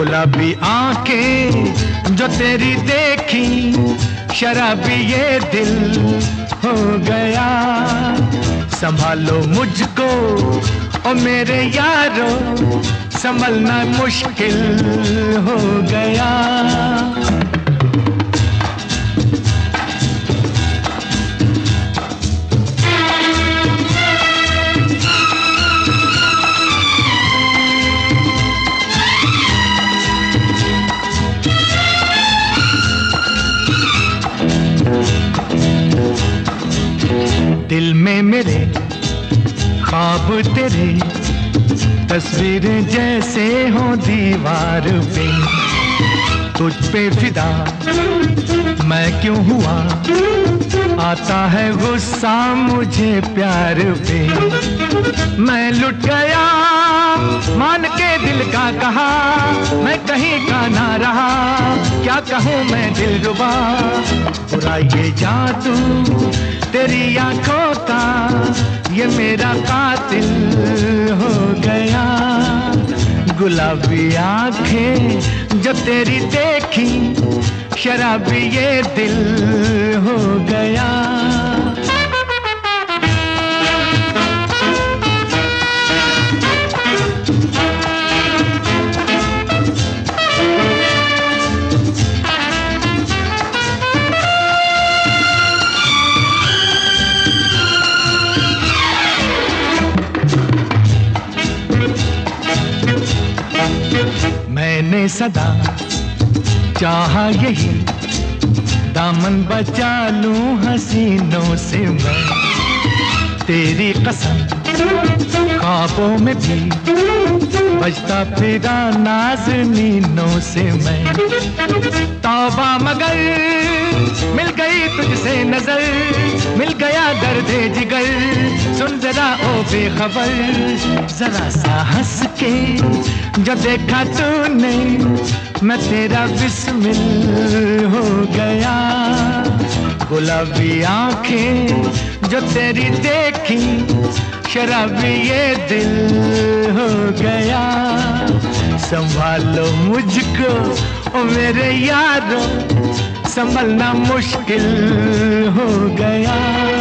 गुलाबी आंखें जो तेरी देखी, शराबी ये दिल हो गया। संभालो मुझको ओ मेरे यारो, संभलना मुश्किल हो गया। दिल में मेरे ख्वाब तेरे, तस्वीरें जैसे हो दीवार पे। तुझ पे फिदा मैं क्यों हुआ, आता है गुस्सा मुझे प्यार पे। मैं लुट गया मान के दिल का कहा, मैं कहीं का ना रहा, क्या कहूँ मैं दिलरुबा। बुरा ये जादू तेरी आंखों का, ये मेरा कातिल हो गया। गुलाबी आंखें जो तेरी देखी, शराबी ये दिल हो गया। मैंने सदा चाहा यही, दामन बचा लूं हसीनों से मैं। तेरी कसम ख्वाबों में भी बजता फिरा नाज़नीनों से मैं। तौबा मगर मिल गई तुझसे नजर, मिल गया दर्दे जिगर। सुन जरा ओ बेखबर, जरा सा हंस के जो देखा तूने, मैं तेरा बिस्मिल हो गया। गुलाबी आंखें जो तेरी देखी, शराबी ये दिल हो गया। संभालो मुझको ओ मेरे यारो, संभलना मुश्किल हो गया।